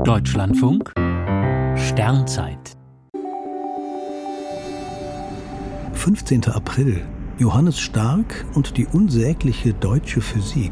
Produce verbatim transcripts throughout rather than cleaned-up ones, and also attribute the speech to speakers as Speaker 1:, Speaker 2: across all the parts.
Speaker 1: Deutschlandfunk Sternzeit
Speaker 2: fünfzehnter April. Johannes Stark und die unsägliche deutsche Physik.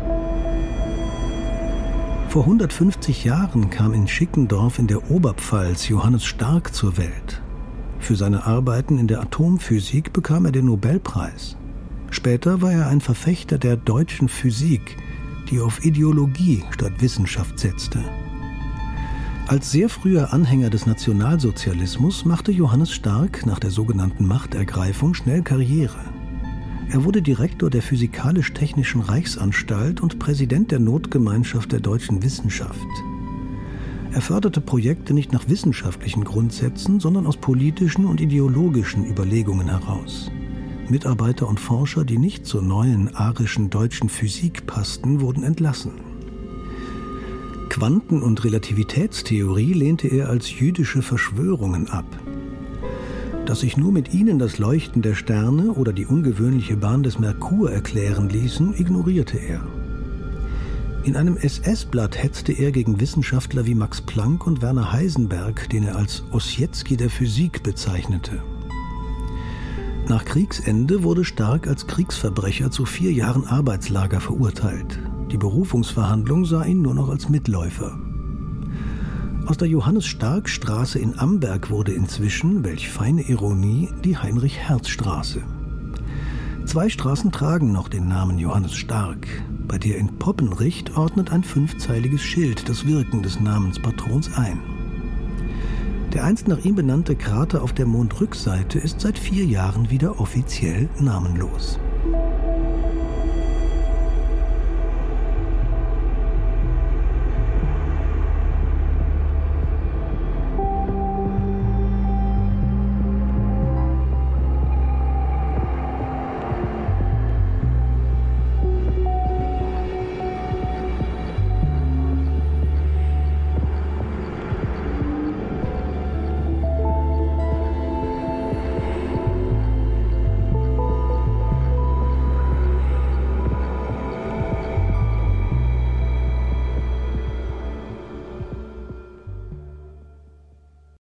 Speaker 2: Vor hundertfünfzig Jahren kam in Schickendorf in der Oberpfalz Johannes Stark zur Welt. Für seine Arbeiten in der Atomphysik bekam er den Nobelpreis. Später war er ein Verfechter der deutschen Physik, die auf Ideologie statt Wissenschaft setzte. Als sehr früher Anhänger des Nationalsozialismus machte Johannes Stark nach der sogenannten Machtergreifung schnell Karriere. Er wurde Direktor der Physikalisch-Technischen Reichsanstalt und Präsident der Notgemeinschaft der deutschen Wissenschaft. Er förderte Projekte nicht nach wissenschaftlichen Grundsätzen, sondern aus politischen und ideologischen Überlegungen heraus. Mitarbeiter und Forscher, die nicht zur neuen arischen deutschen Physik passten, wurden entlassen. Quanten- und Relativitätstheorie lehnte er als jüdische Verschwörungen ab. Dass sich nur mit ihnen das Leuchten der Sterne oder die ungewöhnliche Bahn des Merkur erklären ließen, ignorierte er. In einem S S-Blatt hetzte er gegen Wissenschaftler wie Max Planck und Werner Heisenberg, den er als Ossietzky der Physik bezeichnete. Nach Kriegsende wurde Stark als Kriegsverbrecher zu vier Jahren Arbeitslager verurteilt. Die Berufungsverhandlung sah ihn nur noch als Mitläufer. Aus der Johannes-Stark-Straße in Amberg wurde inzwischen, welch feine Ironie, die Heinrich-Hertz-Straße. Zwei Straßen tragen noch den Namen Johannes Stark. Bei der in Poppenricht ordnet ein fünfzeiliges Schild das Wirken des Namenspatrons ein. Der einst nach ihm benannte Krater auf der Mondrückseite ist seit vier Jahren wieder offiziell namenlos.